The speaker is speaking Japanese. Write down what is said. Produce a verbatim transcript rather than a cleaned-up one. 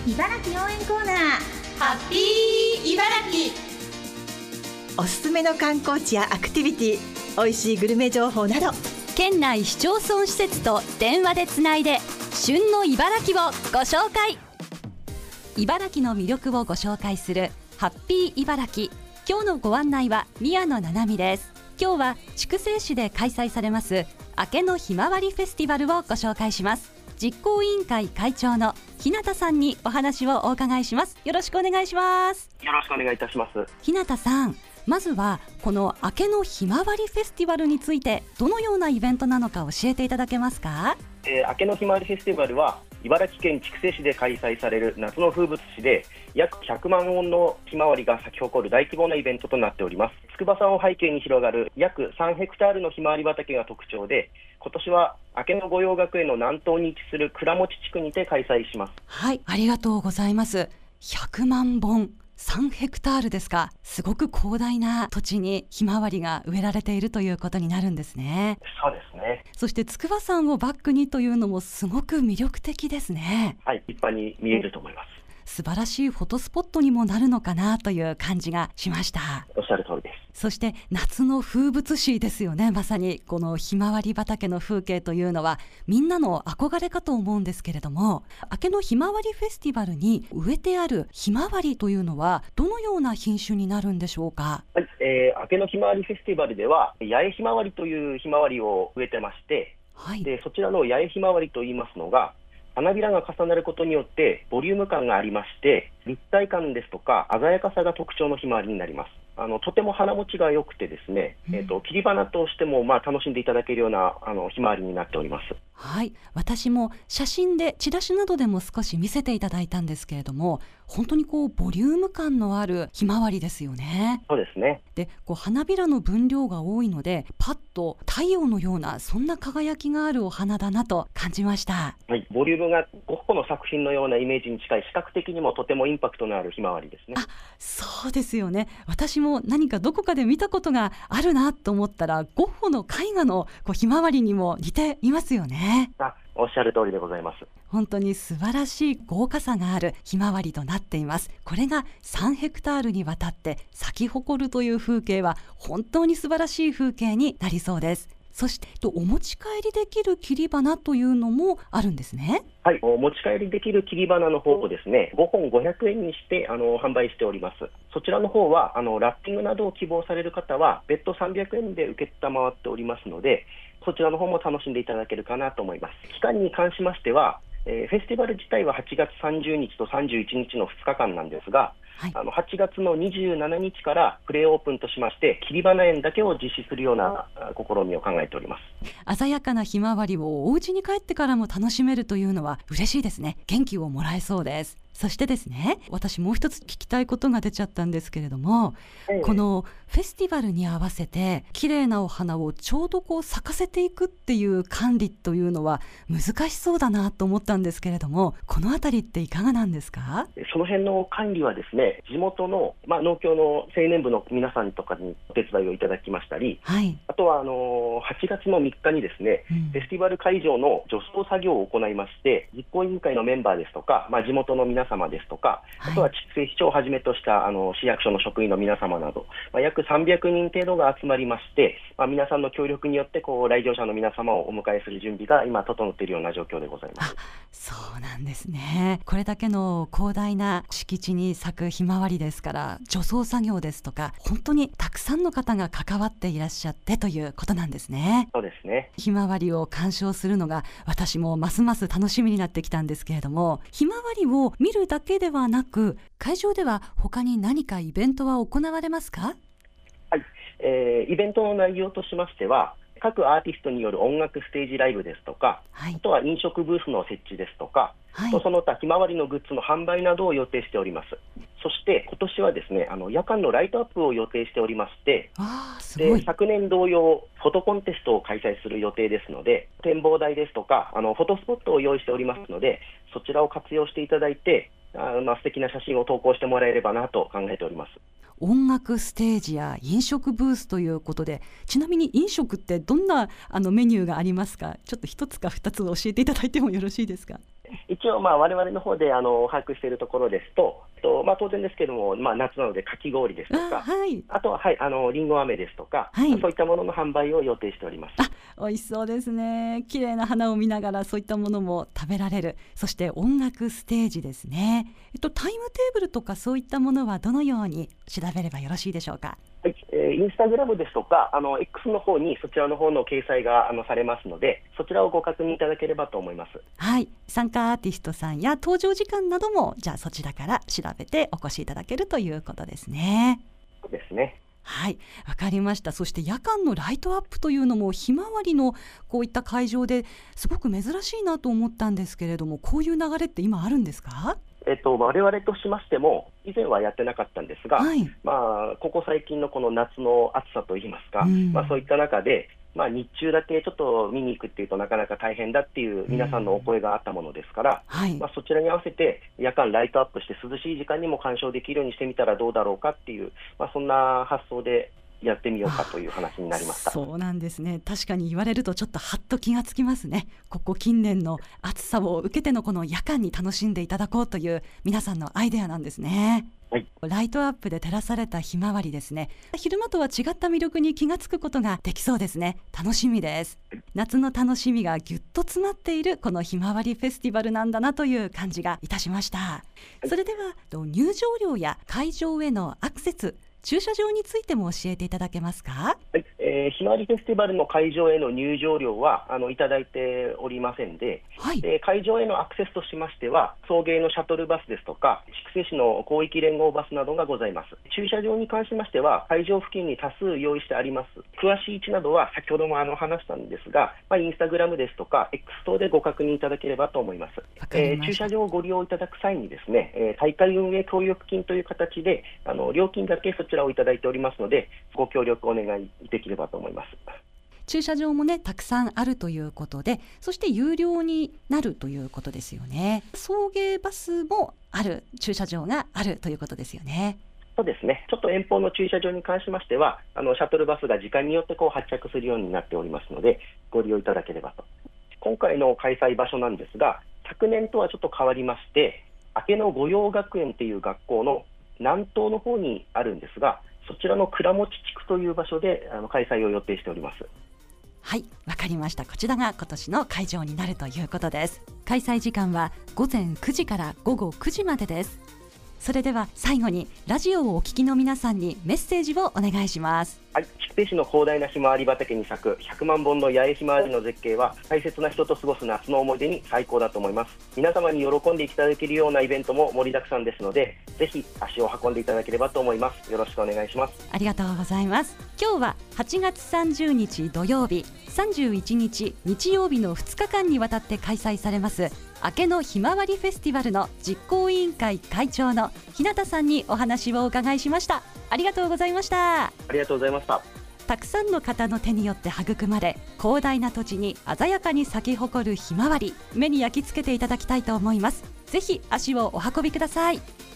茨城応援コーナー、 ハッピー茨城。 おすすめの観光地やアクティビティ、美味しいグルメ情報など、 県内市町村施設と電話でつないで旬の茨城をご紹介。茨城の魅力をご紹介するハッピー茨城。今日のご案内は宮野七海です。今日は筑西市で開催されます明けのひまわりフェスティバルをご紹介します。実行委員会会長の日向さんにお話をお伺いします。よろしくお願いします。 よろしくお願いいたします。 日向さん、まずはこの明けのひまわりフェスティバルについてどのようなイベントなのか教えていただけますか？ えー、明けのひまわりフェスティバルは茨城県筑西市で開催される夏の風物詩で、約ひゃくまんぼんのひまわりが咲き誇る大規模なイベントとなっております。筑波山を背景に広がる約さんヘクタールのひまわり畑が特徴で、今年は明けの御用学園の南東に位置する倉持地区にて開催します。 はい、ありがとうございます。ひゃくまんぼん、さんヘクタールですか。すごく広大な土地にひまわりが植えられているということになるんですね。 そうですね。 そして筑波山をバックにというのもすごく魅力的ですね。 はい、立派に見えると思います。 素晴らしいフォトスポットにもなるのかなという感じがしました。 おっしゃる通りです。 そして夏の風物詩ですよね。まさにこのひまわり畑の風景というのはみんなの憧れかと思うんですけれども、明けのひまわりフェスティバルに植えてあるひまわりというのはどのような品種になるんでしょうか？ はい、えー、明けのひまわりフェスティバルでは八重ひまわりというひまわりを植えてまして、 はい、 でそちらの八重ひまわりといいますのが、花びらが重なることによってボリューム感がありまして、立体感ですとか鮮やかさが特徴のひまわりになります。あのとても花持ちが良くてですね、うん、えーと、切り花としてもまあ楽しんでいただけるようなあのひまわりになっております。 はい、私も写真でチラシなどでも少し見せていただいたんですけれども、本当にこうボリューム感のあるひまわりですよね。 そうですね。 でこう花びらの分量が多いので、パッと太陽のようなそんな輝きがあるお花だなと感じました。 はい、ボリュームがゴッホの作品のようなイメージに近い、視覚的にもとてもインパクトのあるひまわりですね。 あ、そうですよね。私も何かどこかで見たことがあるなと思ったら、ゴッホの絵画のこうひまわりにも似ていますよね。 あ、おっしゃる通りでございます。 本当に素晴らしい豪華さがあるひまわりとなっています。これがさんヘクタールにわたって咲き誇るという風景は本当に素晴らしい風景になりそうです。そしてお持ち帰りできる切り花というのもあるんですね。 はい、お持ち帰りできる切り花の方をですね、ごほんごひゃくえんにしてあの販売しております。そちらの方はあのラッピングなどを希望される方は別途さんびゃくえんで受けたまわっておりますので、そちらの方も楽しんでいただけるかなと思います。期間に関しましては、えー、フェスティバル自体ははちがつさんじゅうにちとさんじゅういちにちのふつかかんなんですが、はい、あのはちがつのにじゅうしちにちからプレオープンとしまして、切り花園だけを実施するような試みを考えております。 鮮やかなひまわりをお家に帰ってからも楽しめるというのは嬉しいですね。元気をもらえそうです。そしてですね、私もう一つ聞きたいことが出ちゃったんですけれども、ええ、このフェスティバルに合わせて綺麗なお花をちょうどこう咲かせていくっていう管理というのは難しそうだなと思ったんですけれども、このあたりっていかがなんですか？ その辺の管理はですね、地元の、まあ、農協の青年部の皆さんとかにお手伝いをいただきましたり、 はい、 あとはあのはちがつのみっかにですね、うん、フェスティバル会場の除草作業を行いまして、実行委員会のメンバーですとか、まあ、地元の皆様ですとか、あとは筑西市長をはじめとしたあの市役所の職員の皆様など、まあ、約さんびゃくにん程度が集まりまして、まあ、皆さんの協力によってこう来場者の皆様をお迎えする準備が今整っているような状況でございます。 あ、そうなんですね。これだけの広大な敷地に咲くひまわりですから、除草作業ですとか本当にたくさんの方が関わっていらっしゃってということなんですね。 そうですね。 ひまわりを鑑賞するのが私もますます楽しみになってきたんですけれども、ひまわりを見るだけではなく、会場では他に何かイベントは行われますか？ はい、えー、イベントの内容としましては、各アーティストによる音楽ステージライブですとか、はい、あとは飲食ブースの設置ですとか、はい、とその他ひまわりのグッズの販売などを予定しております。そして今年はですね、あの夜間のライトアップを予定しておりまして、 あー、すごい。 で昨年同様フォトコンテストを開催する予定ですので、展望台ですとかあのフォトスポットを用意しておりますので、そちらを活用していただいて、あまあ素敵な写真を投稿してもらえればなと考えております。 音楽ステージや飲食ブースということで、ちなみに飲食ってどんなあのメニューがありますか？ちょっと一つか二つ教えていただいてもよろしいですか？ 一応、まあ、我々の方であの把握しているところですと、とまあ、当然ですけども、まあ、夏なのでかき氷ですとか、 あ、はい、 あとは、はい、あのリンゴ飴ですとか、 はい、 そういったものの販売を予定しております。 あ、美味しそうですね。綺麗な花を見ながらそういったものも食べられる。そして音楽ステージですね。えっと、タイムテーブルとかそういったものはどのように調べればよろしいでしょうか。 はい、えー、インスタグラムですとかあの X の方にそちらの方の掲載があのされますので、そちらをご確認いただければと思います。 はい、参加アーティストさんや登場時間などもじゃあそちらから調べてお越しいただけるということですね。 そうですね。 はい、わかりました。そして夜間のライトアップというのもひまわりのこういった会場ですごく珍しいなと思ったんですけれども、こういう流れって今あるんですか？ えっと、我々としましても以前はやってなかったんですが、 はい、 まあ、ここ最近のこの夏の暑さといいますか、 うん、 まあ、そういった中で、まあ、日中だけちょっと見に行くっていうとなかなか大変だっていう皆さんのお声があったものですから、 うん、はい、 まあ、そちらに合わせて夜間ライトアップして涼しい時間にも鑑賞できるようにしてみたらどうだろうかっていう、まあ、そんな発想でやってみようかという話になりました。 そうなんですね。確かに言われるとちょっとハッと気がつきますね。ここ近年の暑さを受けてのこの夜間に楽しんでいただこうという皆さんのアイデアなんですね。はい、ライトアップで照らされたひまわりですね。昼間とは違った魅力に気がつくことができそうですね。楽しみです。夏の楽しみがぎゅっと詰まっているこのひまわりフェスティバルなんだなという感じがいたしました。それでは入場料や会場へのアクセス、駐車場についても教えていただけますか？ はい、えー、ひまわりフェスティバルの会場への入場料はあのいただいておりませんで、 はい、 で会場へのアクセスとしましては送迎のシャトルバスですとか筑西市の広域連合バスなどがございます。駐車場に関しましては会場付近に多数用意してあります。詳しい位置などは先ほどもあの話したんですが、まあ、インスタグラムですとか X 等でご確認いただければと思います。えー、駐車場をご利用いただく際にですね、えー、大会運営協力金という形であの料金だけそちらをいただいておりますので、ご協力お願いできればと思います。 駐車場もねたくさんあるということで、そして有料になるということですよね。送迎バスもある、駐車場があるということですよね。 そうですね。ちょっと遠方の駐車場に関しましてはあのシャトルバスが時間によってこう発着するようになっておりますので、ご利用いただければと。今回の開催場所なんですが、昨年とはちょっと変わりまして、明野御用学園という学校の南東の方にあるんですが、そちらの倉持地区という場所であの開催を予定しております。 はい、わかりました。こちらが今年の会場になるということです。開催時間はごぜんくじからごごくじまでです。それでは最後にラジオをお聞きの皆さんにメッセージをお願いします。 はい、筑西市の広大なひまわり畑に咲くひゃくまんぼんの八重ひまわりの絶景は大切な人と過ごす夏の思い出に最高だと思います。皆様に喜んでいただけるようなイベントも盛りだくさんですので、ぜひ足を運んでいただければと思います。よろしくお願いします。 ありがとうございます。今日ははちがつさんじゅうにち土曜日、さんじゅういちにち日曜日のふつかかんにわたって開催されます明野ひまわりフェスティバルの実行委員会会長の日向さんにお話をお伺いしました。ありがとうございました。 ありがとうございました。 たくさんの方の手によって育まれ、広大な土地に鮮やかに咲き誇るひまわり、目に焼き付けていただきたいと思います。ぜひ足をお運びください。